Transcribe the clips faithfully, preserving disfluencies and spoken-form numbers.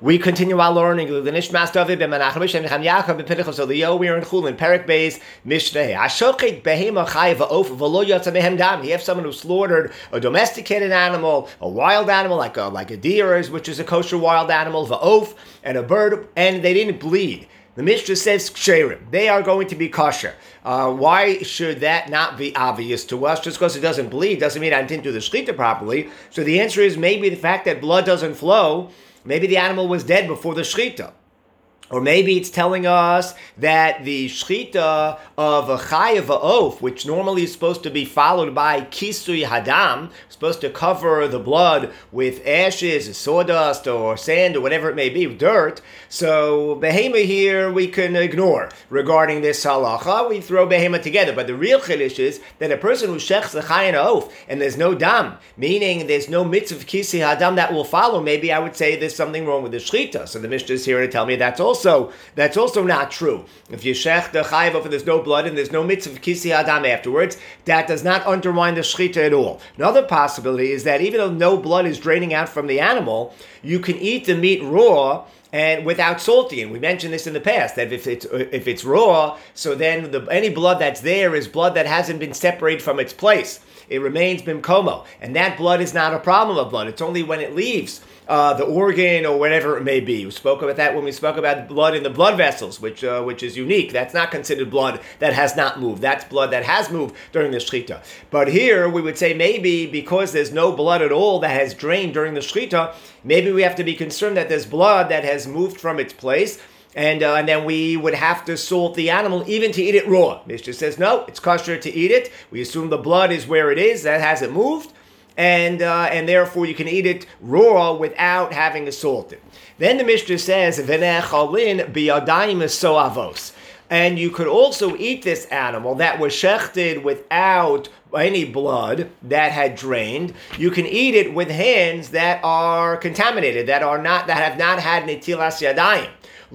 We continue our learning. We are in Chulin, Perek Beis, Mishneh. Ashochet behema chayav va'of v'lo yatsa mehem dam. You have someone who slaughtered a domesticated animal, a wild animal like a like a deer, which is a kosher wild animal, va'of, and a bird, and they didn't bleed. The Mishnah says ksherim. They are going to be kosher. Uh, why should that not be obvious to us? Just because it doesn't bleed doesn't mean I didn't do the shechita properly. So the answer is maybe the fact that blood doesn't flow. Maybe the animal was dead before the shechita. Or maybe it's telling us that the shechita of a chayav va'of, which normally is supposed to be followed by kisui hadam, supposed to cover the blood with ashes, sawdust, or sand, or whatever it may be, dirt. So behema here we can ignore regarding this halacha. We throw behema together. But the real chiddush is that a person who shechs the chayav va'of and there's no dam, meaning there's no mitzvah kisui hadam that will follow, maybe I would say there's something wrong with the shechita. So the Mishnah is here to tell me that's also So that's also not true. If you shech the chayav and there's no blood and there's no mitzvah kisui hadam afterwards, that does not undermine the shechita at all. Another possibility is that even though no blood is draining out from the animal, you can eat the meat raw and without salting. And we mentioned this in the past, that if it's if it's raw, so then the, any blood that's there is blood that hasn't been separated from its place. It remains bimkomo, and that blood is not a problem of blood. It's only when it leaves uh, the organ or whatever it may be. We spoke about that when we spoke about blood in the blood vessels, which uh, which is unique. That's not considered blood that has not moved. That's blood that has moved during the shechita. But here we would say maybe because there's no blood at all that has drained during the shechita, maybe we have to be concerned that there's blood that has moved from its place. And, uh, and then we would have to salt the animal even to eat it raw. Mishnah says, no, it's kosher to eat it. We assume the blood is where it is, that hasn't moved. And uh, and therefore you can eat it raw without having to salt it. Then the Mishnah says, V'nechalin biyadayim soavos. And you could also eat this animal that was shechted without any blood that had drained. You can eat it with hands that are contaminated, that are not that have not had netilas yadayim.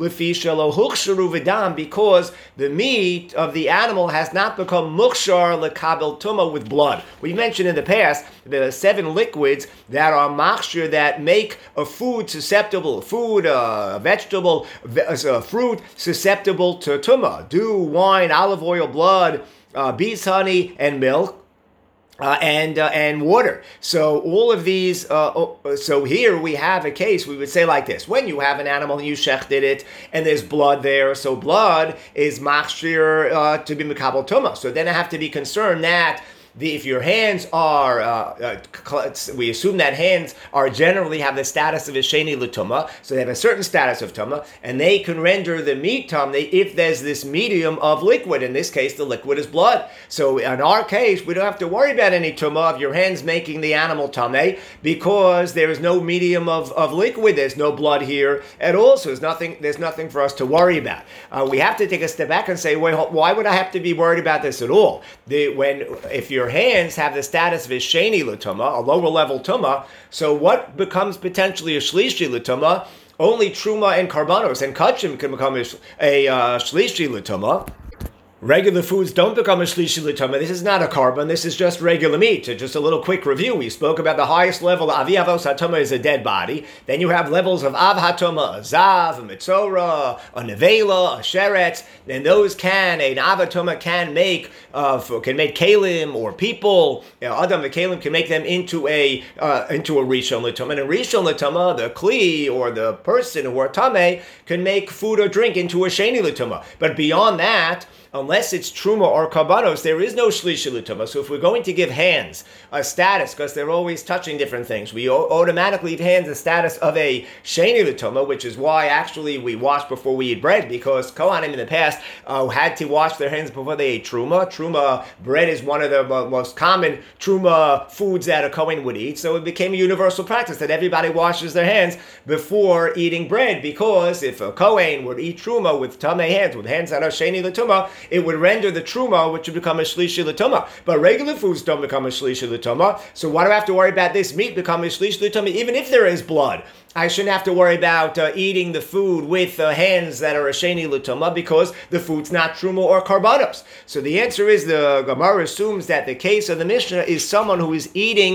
Because the meat of the animal has not become mukshar lekabel tuma with blood. We mentioned in the past the seven liquids that are machshir that make a food susceptible, food, uh, a vegetable, a fruit susceptible to tuma. Dew, wine, olive oil, blood, uh, bees honey, and milk. Uh, and uh, and water. So all of these, uh, so here we have a case, we would say like this. When you have an animal and you shechted it, and there's blood there, so blood is machshir uh, to be mekabel tumah. So then I have to be concerned that The, if your hands are, uh, uh, we assume that hands are generally have the status of a sheni l'tumah, so they have a certain status of tumah, and they can render the meat tumah if there's this medium of liquid. In this case, the liquid is blood. So in our case, we don't have to worry about any tumah of your hands making the animal tumah because there is no medium of, of liquid. There's no blood here at all, so there's nothing. There's nothing for us to worry about. Uh, we have to take a step back and say, well, why would I have to be worried about this at all? The, when if your hands have the status of a sheni l'tumah, a lower level tumah, so what becomes potentially a shlishi l'tumah? Only truma and karbanos and kachim can become a, a uh, shlishi l'tumah. Regular foods don't become a shlishi l'tumah. This is not a carbon. This is just regular meat. So just a little quick review. We spoke about the highest level. Avi avos hatumah is a dead body. Then you have levels of av hatumah, a zav, a mitzora, a nevela, a sheretz. Then those can, an av hatumah can make, uh, can make kalim or people. You know, adam and kalim can make them into a uh, into a rishon l'tumah. And a rishon l'tumah, the kli or the person who are tameh can make food or drink into a sheni l'tumah. But beyond that, unless it's truma or karbanos, there is no shlishi l'tumah. So if we're going to give hands a status, because they're always touching different things, we o- automatically give hands a status of a sheni l'tumah, which is why actually we wash before we eat bread, because Kohanim in the past uh, had to wash their hands before they ate truma. Truma bread is one of the uh, most common truma foods that a Kohen would eat, so it became a universal practice that everybody washes their hands before eating bread, because if a Kohen would eat truma with tamei hands, with hands that are sheni l'tumah, it would render the truma, which would become a shlishi l'tumah. But regular foods don't become a shlishi l'tumah. So why do I have to worry about this meat becoming a shlishi l'tumah, even if there is blood? I shouldn't have to worry about uh, eating the food with uh, hands that are a sheni l'tumah because the food's not truma or karbanos. So the answer is the Gemara assumes that the case of the Mishnah is someone who is eating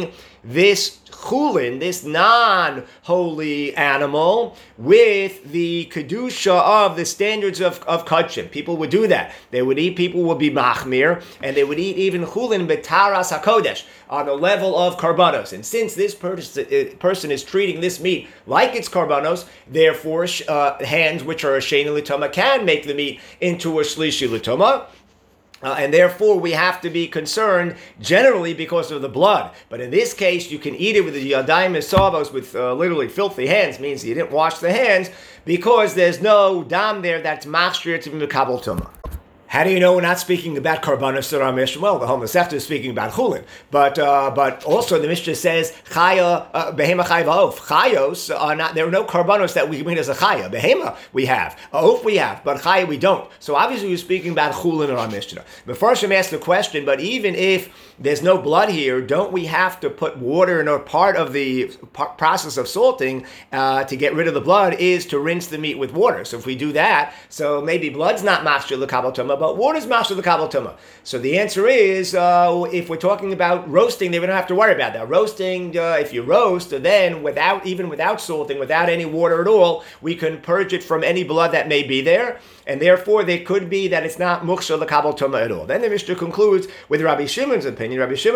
this chulin, this non-holy animal, with the kedusha of the standards of, of kachim. People would do that. They would eat, people would be machmir, and they would eat even chulin betaras hakodesh, on the level of karbanos. And since this person, person is treating this meat like it's karbanos, therefore uh, hands which are a sheni l'toma can make the meat into a shlishi l'toma. Uh, and therefore, we have to be concerned generally because of the blood. But in this case, you can eat it with the yadayim esavos, with uh, literally filthy hands, means you didn't wash the hands, because there's no dam there that's machshir to be mekabel tumah. How do you know we're not speaking about karbanos in our Mishnah? Well, the whole Masechta is speaking about chulin, but uh, but also the Mishnah says chaya behema chaya v'of. Chayos are not. There are no karbanos that we mean as a chaya. Behema we have, oaf we have, but chaya we don't. So obviously we're speaking about chulin in our Mishnah. The first I'm asked the question, but even if there's no blood here, don't we have to put water in, or part of the process of salting uh, to get rid of the blood is to rinse the meat with water? So if we do that, so maybe blood's not machshir l'kabel tumah, but water is machshir l'kabel tumah. So the answer is, uh, if we're talking about roasting, then we don't have to worry about that. Roasting, uh, if you roast, then without even without salting, without any water at all, we can purge it from any blood that may be there, and therefore there could be that it's not machshir l'kabel tumah at all. Then the Mishnah concludes with Rabbi Shimon's opinion. Rabbi Shimon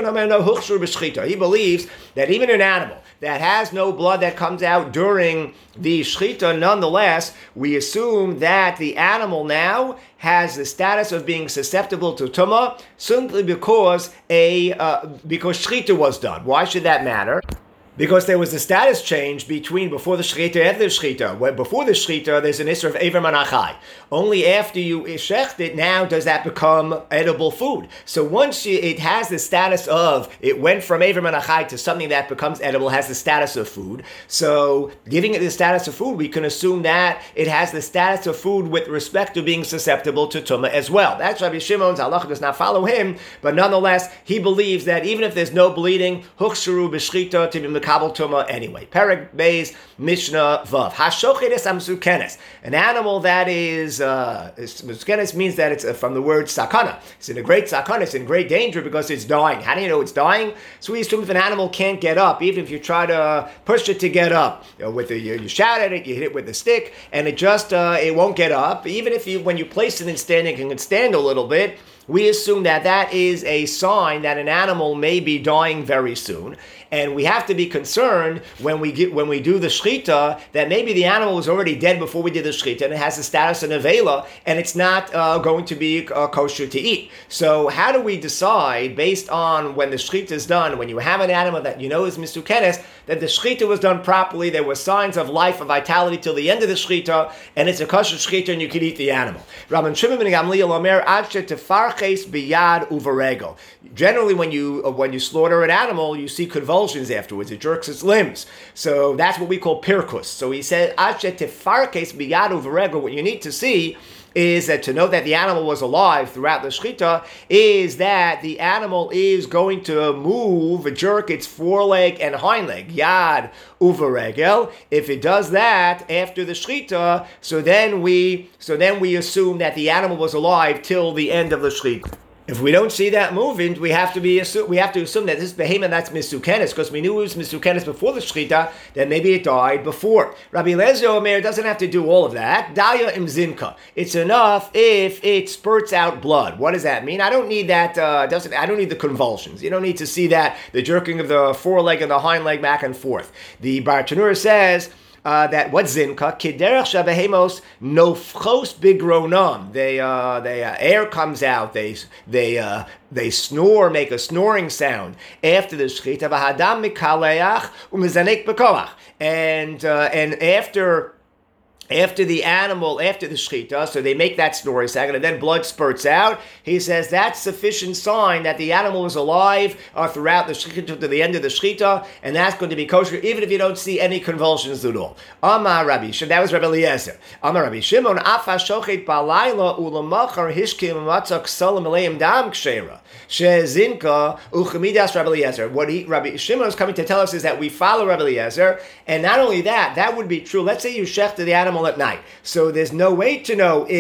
he believes that even an animal that has no blood that comes out during the shchita, nonetheless, we assume that the animal now has the status of being susceptible to tumah simply because a uh, because shchita was done. Why should that matter? Because there was a status change between before the shechita and the shechita. When before the shechita, there's an issur of Eiver Manachai. Only after you shecht it, now does that become edible food. So once you, it has the status of, it went from Eiver Manachai to something that becomes edible, has the status of food. So giving it the status of food, we can assume that it has the status of food with respect to being susceptible to tumah as well. That's Rabbi Shimon's halacha, does not follow him, but nonetheless, he believes that even if there's no bleeding, huchsharu b'shchita to be kabel tumah anyway. Perek Beis Mishnah Vav. Hashocheres amsukenes. An animal that is uh, musukenes means that it's uh, from the word sakana. It's in a great sakana. It's in great danger because it's dying. How do you know it's dying? So we assume if an animal can't get up, even if you try to push it to get up, you know, with the, you, you shout at it, you hit it with a stick, and it just uh, it won't get up. Even if you when you place it in standing, it can stand a little bit. We assume that that is a sign that an animal may be dying very soon, and we have to be concerned when we get when we do the shechita that maybe the animal was already dead before we did the shechita, and it has the status of nevela, and it's not uh, going to be uh, kosher to eat. So how do we decide based on when the shechita is done, when you have an animal that you know is misukenes, that the shechita was done properly, there were signs of life, of vitality till the end of the shechita, and it's a kosher shechita, and you can eat the animal. Rabban Shimon ben Gamliel omer ad shetefarches biyad uvaregel. Generally, when you uh, when you slaughter an animal, you see convulsions afterwards. It jerks its limbs. So that's what we call pirkus. So he said ad shetefarches biyad uvaregel. What you need to see is that to know that the animal was alive throughout the shechita is that the animal is going to move, jerk its foreleg and hind leg, yad uvaregel. If it does that after the shechita, so then we so then we assume that the animal was alive till the end of the shechita. If we don't see that moving, we have to be we have to assume that this behemoth that's misukenes, because we knew it was misukenes before the shechita, then maybe it died before. Rabbi Eliezer Omer doesn't have to do all of that. Daya im zinka. It's enough if it spurts out blood. What does that mean? I don't need that. Uh, doesn't I don't need the convulsions. You don't need to see that the jerking of the foreleg and the hind leg back and forth. The Bartanura says. Uh, that what zinka kiderech shabehemos nofchos bigronam. They uh, they uh, air comes out. They they uh, they snore, make a snoring sound after the shechita. V'hadam mikaleach umezanek bekoach. And uh, and after. After the animal, after the shechita, so they make that snoring sound, and then blood spurts out. He says that's sufficient sign that the animal was alive uh, throughout the shechita to the end of the shechita, and that's going to be kosher, even if you don't see any convulsions at all. Amar Rabbi Shimon, that was Rabbi Eliezer. Amar Rabbi Shimon, afa shochet balayla ulamachar hishkim matzak salam aleim dam kshera shezinka uchemidas Rabbi Eliezer. What he, Rabbi Shimon is coming to tell us is that we follow Rabbi Eliezer, and not only that, that would be true. Let's say you shechted the animal at night. So there's no way to know if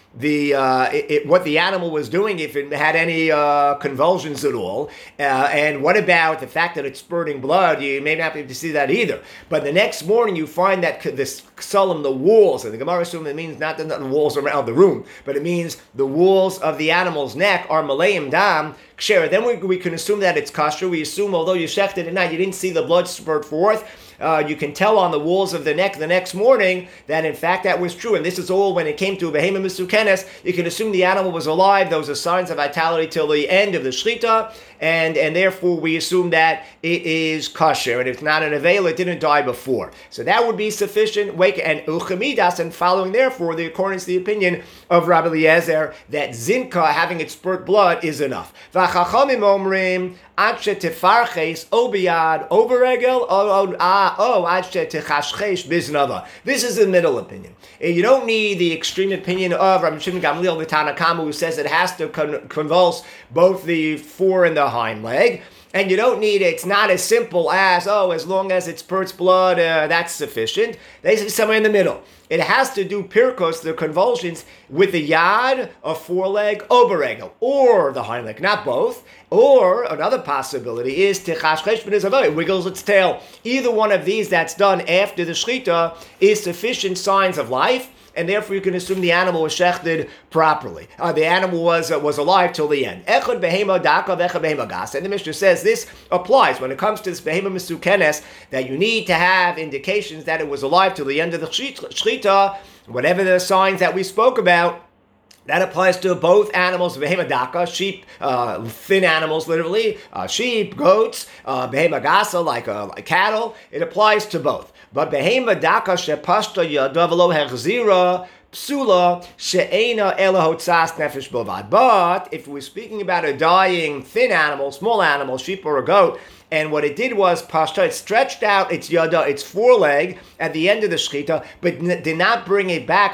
the uh, it, it, what the animal was doing, if it had any uh, convulsions at all, uh, and what about the fact that it's spurting blood? You may not be able to see that either. But the next morning you find that this ksalim, the walls, and the Gemara assumes it means not the, not the walls around the room, but it means the walls of the animal's neck are malayim dam ksher. Then we, we can assume that it's kosher. We assume, although you shechted at night, you didn't see the blood spurt forth. Uh, you can tell on the walls of the neck the next morning that in fact that was true. And this is all when it came to a behema mesukenes. You can assume the animal was alive. Those are signs of vitality till the end of the shechita. And, and therefore we assume that it is kosher. And if it's not an avail, it didn't die before. So that would be sufficient. Wake and uchemidas, and following therefore the according to the opinion of Rabbi Eliezer that zinka, having it spurt blood, is enough. V'chachamim omrim adshe tefarches obiyad overregel oh oh adshe techashchesh biznava. This is the middle opinion. And you don't need the extreme opinion of Rabbi Shimon Gamliel, the Tanna Kama, who says it has to con- convulse both the fore and the hind leg. And you don't need it. It's not as simple as, oh, as long as it spurts blood, uh, that's sufficient. They say somewhere in the middle. It has to do pirkos, the convulsions, with the yad, a foreleg, oberegel, or the hind leg, not both. Or another possibility is tichashchesh b'nizavah, it wiggles its tail. Either one of these that's done after the shechita is sufficient signs of life, and therefore you can assume the animal was shechted properly. Uh, the animal was uh, was alive till the end. Echad behema dakav, echad behema gas. And the Mishnah says this applies when it comes to this behema mesukenes, that you need to have indications that it was alive till the end of the shechita, whatever the signs that we spoke about. That applies to both animals, behema daka, sheep, uh, thin animals, literally, uh, sheep, goats, uh, behema gasa, like, uh, like cattle. It applies to both. But behema daka shepashta yadav lo hechzira psula she'ena ela hotzas nefesh bilvad. But if we're speaking about a dying thin animal, small animal, sheep or a goat, and what it did was, pashta, it stretched out its yada, its foreleg, at the end of the shechita, but n- did not bring it back,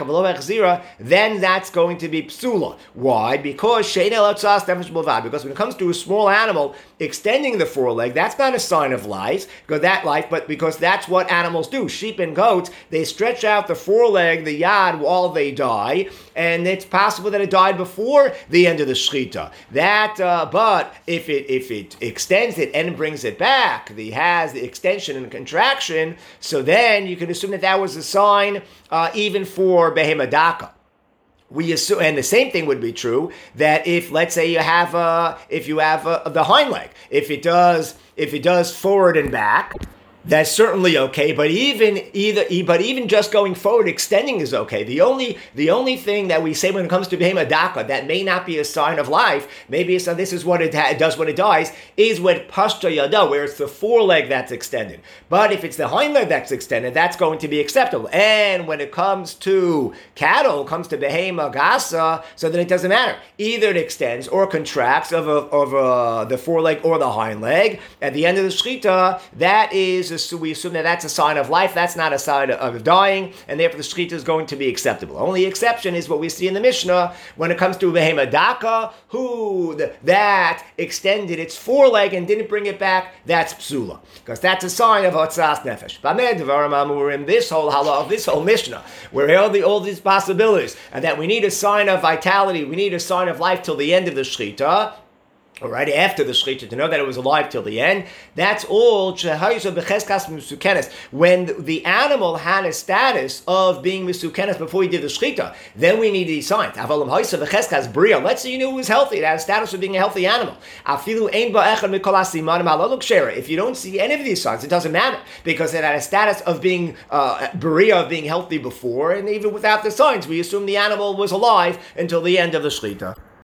then that's going to be psula. Why? Because because when it comes to a small animal, extending the foreleg, that's not a sign of life, because that life, but because that's what animals do. Sheep and goats, they stretch out the foreleg, the yad, while they die, and it's possible that it died before the end of the shechita. That, uh, but if it if it extends it and brings it back, the has the extension and contraction, so then you can assume that that was a sign uh, even for behema daka. We assume, and the same thing would be true that if, let's say, you have uh, if you have uh, the hind leg, if it does if it does forward and back, that's certainly okay. But even either, but even just going forward, extending is okay. The only the only thing that we say when it comes to behema daka that may not be a sign of life, maybe it's, uh, this is what it, ha- it does when it dies, is with pashta yada, where it's the foreleg that's extended. But if it's the hind leg that's extended, that's going to be acceptable. And when it comes to cattle, comes to behema gasa, so then it doesn't matter. Either it extends or contracts of a, of a, the foreleg or the hind leg. At the end of the shechita, that is. So we assume that that's a sign of life, that's not a sign of dying, and therefore the shechita is going to be acceptable. Only exception is what we see in the Mishnah when it comes to behema daka, who the, that extended its foreleg and didn't bring it back, that's psula, because that's a sign of hotzas nefesh. We're in this whole halach, this whole Mishnah, where all, the, all these possibilities, and that we need a sign of vitality, we need a sign of life till the end of the shechita, or right after the shechita, to know that it was alive till the end. That's all when the animal had a status of being misukenes before he did the shechita. Then we need these signs. Let's say you knew it was healthy, it had a status of being a healthy animal. If you don't see any of these signs, it doesn't matter, because it had a status of being uh, beria, of being healthy before, and even without the signs, we assume the animal was alive until the end of the shechita.